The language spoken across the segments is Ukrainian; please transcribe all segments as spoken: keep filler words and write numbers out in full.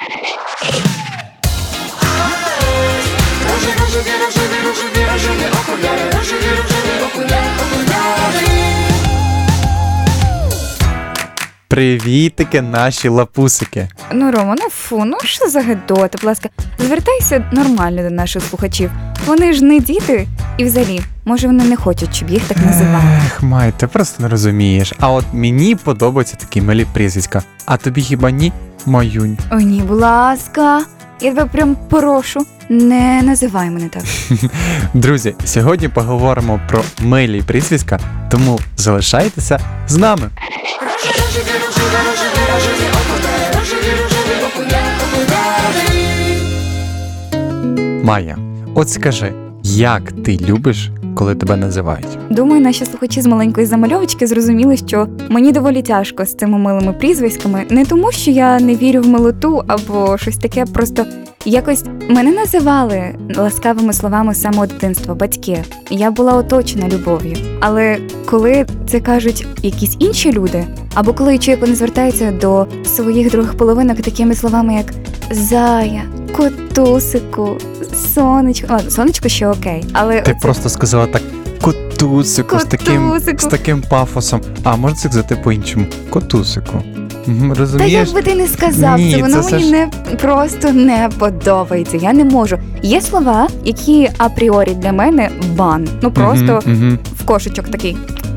Привітики, наші лапусики. Ну, Рома, ну фу, ну що за гидота, будь ласка, звертайся нормально до наших слухачів. Вони ж не діти, і взагалі, може вони не хочуть, щоб їх так називали. Ех, Май, ти просто не розумієш. А от мені подобаються такі милі прізвиська. А тобі хіба ні, Маюнь? О, ні, будь ласка, я тебе прям прошу, не називай мене так. Друзі, сьогодні поговоримо про милі прізвиська, тому залишайтеся з нами. Майя, от скажи, як ти любиш, коли тебе називають? Думаю, наші слухачі з маленької замальовочки зрозуміли, що мені доволі тяжко з цими милими прізвиськами. Не тому, що я не вірю в милоту або щось таке, просто якось мене називали ласкавими словами з самого дитинства батьки. Я була оточена любов'ю. Але коли це кажуть якісь інші люди, або коли я чую, як вони звертаються до своїх других половинок такими словами, як «зая», «котусику», «сонечко». Ладно, «сонечко» ще окей, але... Ти оце... просто сказала так «котусику», з таким, з таким пафосом. А можна це сказати по-іншому? «Котусику». Розумієш? Та як би ти не сказав, Ні, це воно це мені ж... не, просто не подобається. Я не можу. Є слова, які апріорі для мене бан. Ну просто угу, угу. в кошечок такий.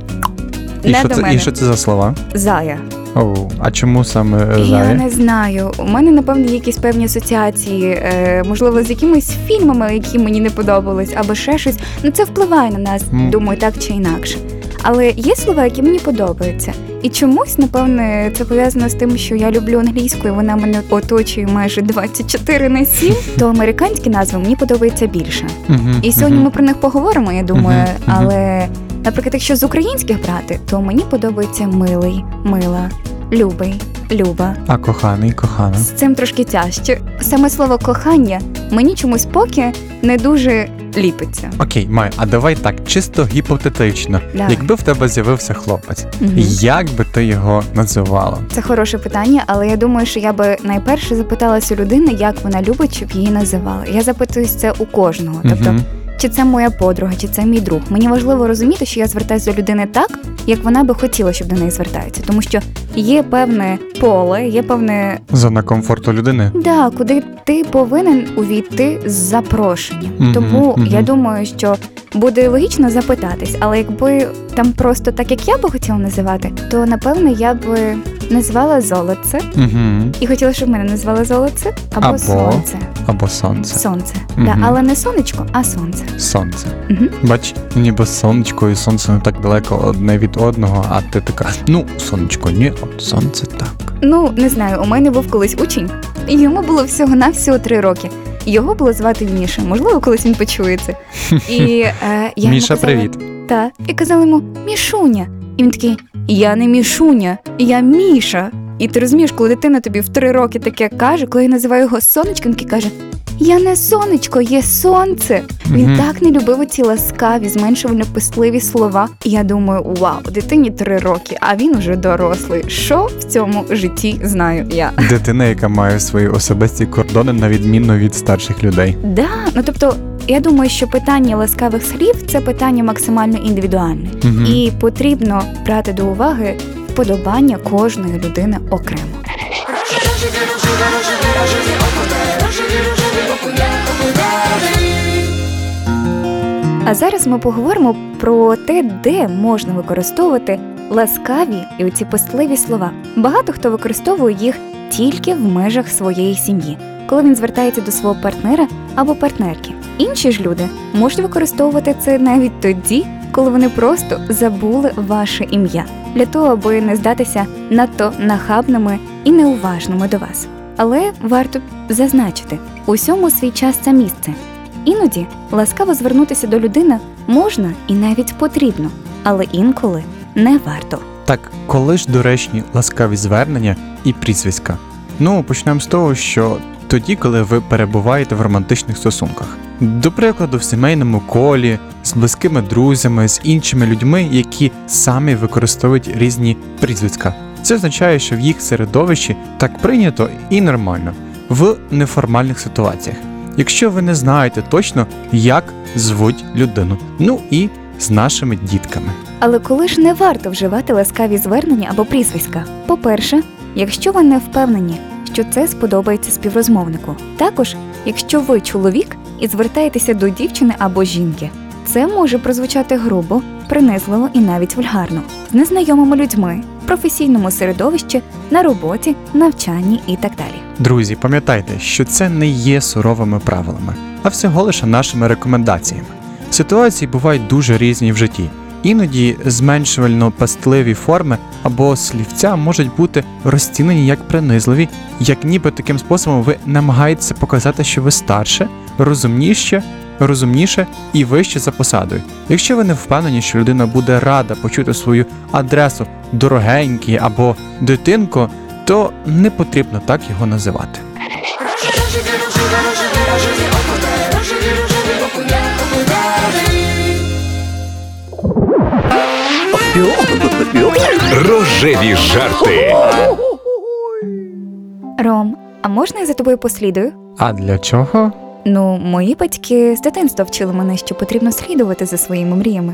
І Не що до це, мене. І що це за слова? Зая. Оу, а чому саме Я зая? не знаю. У мене, напевно, є якісь певні асоціації, е, можливо, з якимись фільмами, які мені не подобались, або ще щось. Ну, це впливає на нас, Mm. думаю, так чи інакше. Але є слова, які мені подобаються. І чомусь, напевне, це пов'язано з тим, що я люблю англійську, і вона мене оточує майже двадцять чотири на сім, то американські назви мені подобаються більше. Uh-huh, І сьогодні uh-huh. ми про них поговоримо, я думаю, Uh-huh, uh-huh. але, наприклад, якщо з українських брати, то мені подобається милий, мила, любий, люба. А коханий, кохана? З цим трошки тяжче. Саме слово «кохання» мені чомусь поки не дуже ліпиться. Окей, Май, а давай так, чисто гіпотетично. Давай. Якби в тебе з'явився хлопець, Угу. як би ти його називала? Це хороше питання, але я думаю, що я би найперше запиталась у людини, як вона любить, щоб її називали. Я запитуюсь це у кожного. Тобто, Мгм. чи це моя подруга, чи це мій друг. Мені важливо розуміти, що я звертаюся до людини так, як вона би хотіла, щоб до неї звертаються. Тому що є певне поле, є певне, Зона комфорту людини? да, куди ти повинен увійти з запрошенням. Мгм, Тому мгм. я думаю, що буде логічно запитатись, але якби там просто так, як я би хотіла називати, то напевне я би назвала Золоце. Угу. І хотіла, щоб мене назвали Золоце або, Або Сонце. Або сонце. Сонце. Мгм. Да, але не сонечко, а сонце. Сонце. Угу. Бач, ніби сонечко і сонце не так далеко одне від одного, а ти така, ну, сонечко, ні, от сонце так. Ну, не знаю, у мене був колись учень, і йому було всього-навсього три роки. Його було звати Міша, можливо, колись він почує це. І е, я Міша, йому казала, привіт. Так, і казала йому Мішуня. І він такий, я не Мішуня, я Міша. І ти розумієш, коли дитина тобі в три роки таке каже, коли я називаю його сонечком, він такий каже, я не сонечко, є сонце. Він Мгм. так не любив оці ласкаві, зменшувально пестливі слова. І я думаю, вау, дитині три роки, а він уже дорослий. Що в цьому житті знаю я? Дитина, яка має свої особисті кордони, на відміну від старших людей. Да, ну тобто, я думаю, що питання ласкавих слів – це питання максимально індивідуальне. Мгм. І потрібно брати до уваги вподобання кожної людини окремо. А зараз ми поговоримо про те, де можна використовувати ласкаві і оці пестливі слова. Багато хто використовує їх тільки в межах своєї сім'ї, коли він звертається до свого партнера або партнерки. Інші ж люди можуть використовувати це навіть тоді, коли вони просто забули ваше ім'я, для того, аби не здатися надто нахабними і неуважними до вас. Але варто зазначити, усьому свій час та місце. Іноді ласкаво звернутися до людини можна і навіть потрібно, але інколи не варто. Так, коли ж доречні ласкаві звернення і прізвиська? Ну, почнемо з того, що тоді, коли ви перебуваєте в романтичних стосунках. До прикладу, в сімейному колі, з близькими друзями, з іншими людьми, які самі використовують різні прізвиська. Це означає, що в їх середовищі так прийнято і нормально. в неформальних ситуаціях, якщо ви не знаєте точно, як звуть людину. Ну і з нашими дітками. Але коли ж не варто вживати ласкаві звернення або прізвиська? По-перше, якщо ви не впевнені, що це сподобається співрозмовнику. Також, якщо ви чоловік і звертаєтеся до дівчини або жінки, це може прозвучати грубо, принизливо і навіть вульгарно, з незнайомими людьми, в професійному середовищі, на роботі, навчанні і так далі. Друзі, пам'ятайте, що це не є суровими правилами, а всього лише нашими рекомендаціями. Ситуації бувають дуже різні в житті. Іноді зменшувально-пастливі форми або слівця можуть бути розцінені як принизливі, як ніби таким способом ви намагаєтеся показати, що ви старше, розумніше, розумніше і вище за посадою. Якщо ви не впевнені, що людина буде рада почути свою адресу «дорогенький» або «дитинко», то не потрібно так його називати. Рожеві жарти. Ром, а можна я за тобою послідую? А для чого? Ну, мої батьки з дитинства вчили мене, що потрібно слідувати за своїми мріями.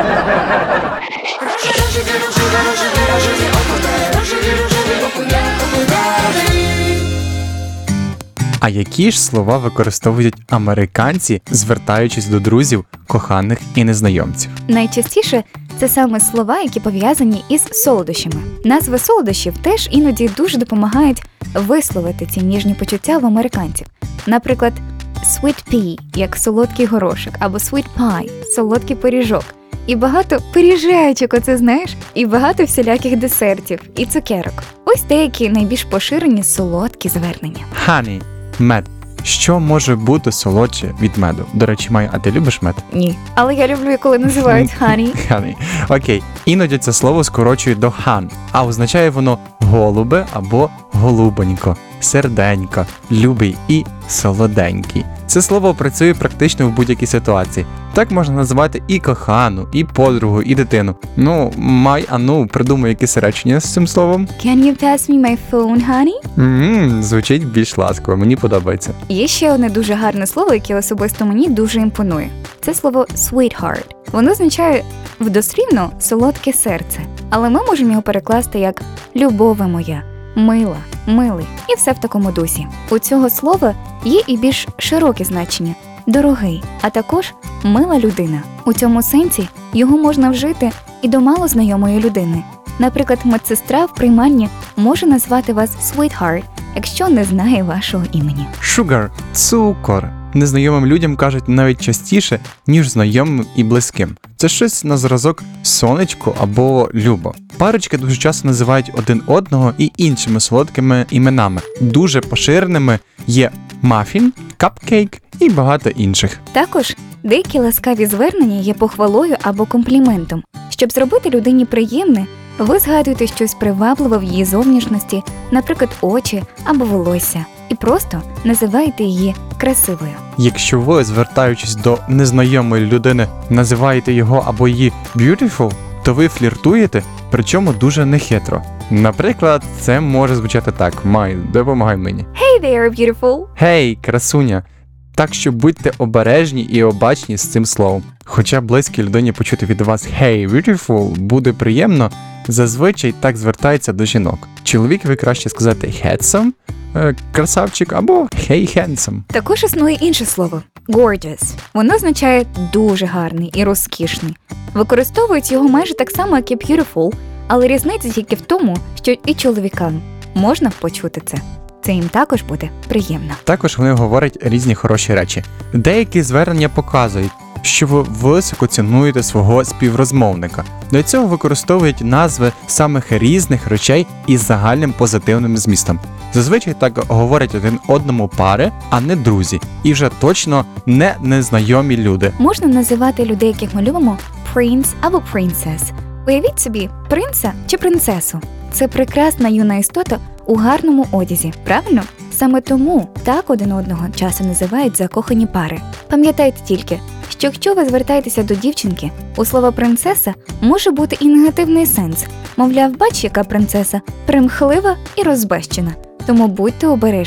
А які ж слова використовують американці, звертаючись до друзів, коханих і незнайомців? Найчастіше це саме слова, які пов'язані із солодощами. Назви солодощів теж іноді дуже допомагають висловити ці ніжні почуття в американців. Наприклад, sweet pea, як солодкий горошок, або sweet pie – солодкий пиріжок. І багато пиріжечок, оце знаєш, і багато всіляких десертів, і цукерок. Ось деякі найбільш поширені солодкі звернення. Honey – мед. Що може бути солодше від меду? До речі, Майя, а ти любиш мед? Ні. Але я люблю, коли називають honey. Honey. Окей. Іноді це слово скорочують до хан, а означає воно голубе або голубонько, серденько, любий і солоденький. Це слово працює практично в будь-якій ситуації. Так можна називати і кохану, і подругу, і дитину. Ну, Май, а ну, придумай якесь речення з цим словом. Can you pass me my phone, honey? Ммм, звучить більш ласково, мені подобається. Є ще одне дуже гарне слово, яке особисто мені дуже імпонує. Це слово sweetheart. Воно означає вдослівно солодке серце, але ми можемо його перекласти як любове моя, мила, милий і все в такому дусі. У цього слова є і більш широке значення – дорогий, а також мила людина. У цьому сенсі його можна вжити і до малознайомої людини. Наприклад, медсестра в приймальні може назвати вас sweetheart, якщо не знає вашого імені. Sugar – цукор. Незнайомим людям кажуть навіть частіше, ніж знайомим і близьким. Це щось на зразок сонечко або любо. Парочки дуже часто називають один одного і іншими солодкими іменами. Дуже поширеними є мафін, капкейк і багато інших. Також деякі ласкаві звернення є похвалою або компліментом. Щоб зробити людині приємне, ви згадуєте щось привабливе в її зовнішності, наприклад, очі або волосся, і просто називаєте її красивою. Якщо ви, звертаючись до незнайомої людини, називаєте його або її beautiful, то ви фліртуєте, причому дуже нехитро. Наприклад, це може звучати так: Май, допомагай мені. Hey there, beautiful! Гей, красуня! Так що будьте обережні і обачні з цим словом. Хоча близькій людині почути від вас «Hey, beautiful» буде приємно, зазвичай так звертається до жінок. Чоловікові краще сказати «handsome», е, красавчик, або «hey, handsome». Також існує інше слово – gorgeous. Воно означає дуже гарний і розкішний. Використовують його майже так само, як і beautiful, але різниця тільки в тому, що і чоловікам можна почути це. Це їм також буде приємно. Також вони говорять різні хороші речі. Деякі звернення показують, що ви високо цінуєте свого співрозмовника. Для цього використовують назви самих різних речей із загальним позитивним змістом. Зазвичай так говорять один одному пари, а не друзі. І вже точно не незнайомі люди. Можна називати людей, яких ми любимо, prince або princess. Уявіть собі принца чи принцесу. Це прекрасна юна істота у гарному одязі, правильно? Саме тому так один одного часу називають закохані пари. Пам'ятайте тільки, що якщо ви звертаєтеся до дівчинки, у слова «принцеса» може бути і негативний сенс. Мовляв, бач, яка принцеса, примхлива і розбещена. Тому будьте обережні.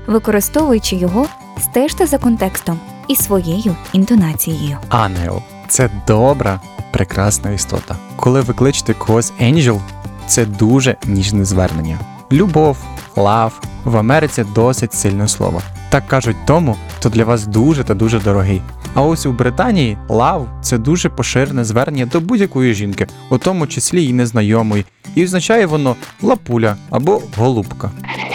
Використовуючи його, стежте за контекстом і своєю інтонацією. Ангел – це добра, прекрасна істота. Коли ви кличете когось Angel, це дуже ніжне звернення. Любов, лав в Америці досить сильне слово. Так кажуть тому, хто для вас дуже та дуже дорогий. А ось у Британії лав – це дуже поширене звернення до будь-якої жінки, у тому числі й незнайомої, і означає воно лапуля або голубка.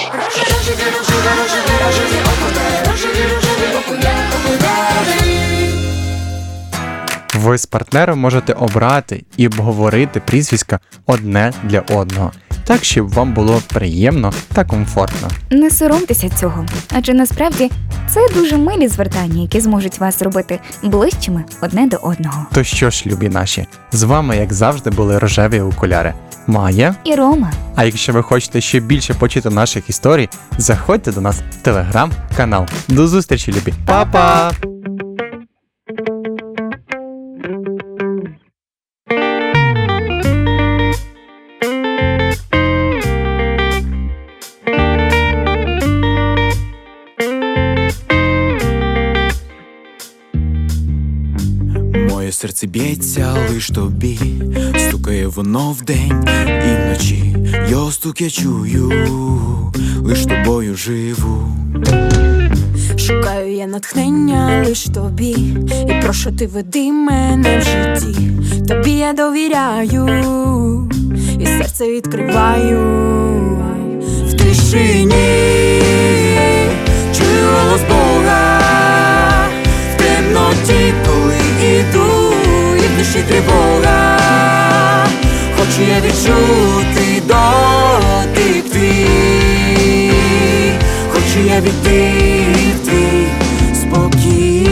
Ви з партнером можете обрати і обговорити прізвиська одне для одного, так, щоб вам було приємно та комфортно. Не соромтеся цього, адже насправді це дуже милі звертання, які зможуть вас зробити ближчими одне до одного. То що ж, любі наші, з вами, як завжди, були рожеві окуляри Майя. І Рома. А якщо ви хочете ще більше почути наших історій, заходьте до нас в телеграм-канал. До зустрічі, любі! Па-па! Моє серце б'ється лиш тобі, стукає воно вдень і вночі. Його стук я чую, лиш тобою живу. Шукаю я натхнення лиш тобі, і прошу ти веди мене в житті. Тобі я довіряю, і серце відкриваю. В тишині чую голос Бога, в темноті, коли іду, і в душі тривога. Хочу я відчути дотик твій, хочу я війти в твій спокій.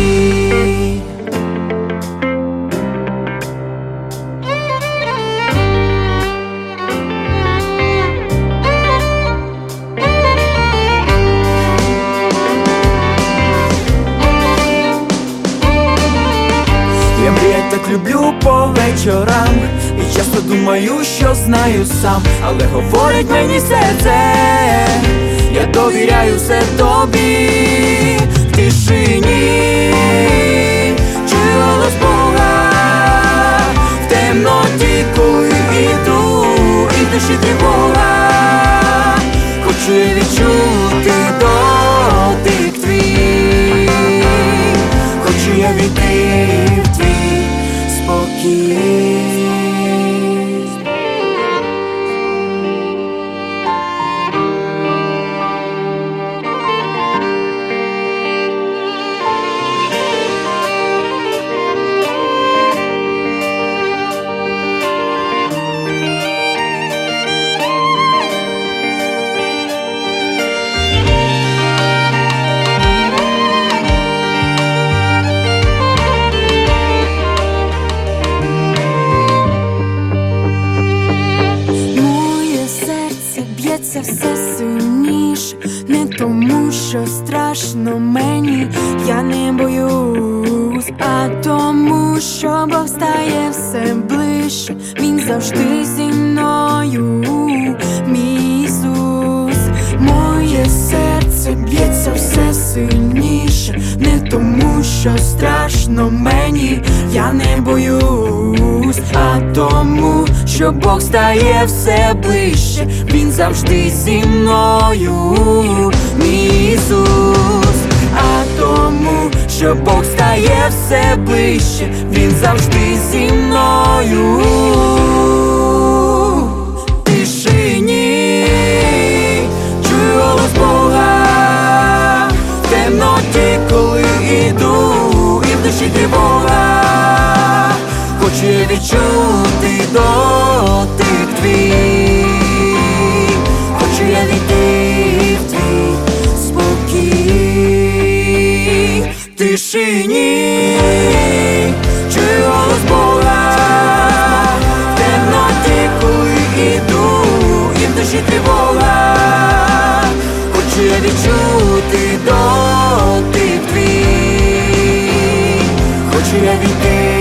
Я мріять так люблю по вечорам, і часто думаю, що знаю сам, але говорить мені серце, я довіряю все тобі. В тишині чую голос Бога, в темноті, коли іду, і в душі тривога. Хочу я відчути дотик твій, хочу я війти в твій спокій. Б'ється все сильніше, не тому, що страшно мені, я не боюсь, а тому, що Бог стає все ближче, Він завжди зі мною, мій Ісус. Моє серце б'ється все сильніше, не тому, що страшно мені, я не боюсь, а тому, що Бог стає все ближче, Він завжди зі мною, мій Ісус. А тому, що Бог стає все ближче, Він завжди зі мною. В тишині чую голос Бога, в темноті, коли іду, і в душі тривога. Хочу я відчути дотик твій, хочу я війти в твій спокій. В тишині чую голос Бога, в темноті, коли іду, і в душі тривога. Хочу я відчути дотик твій, хочу я війти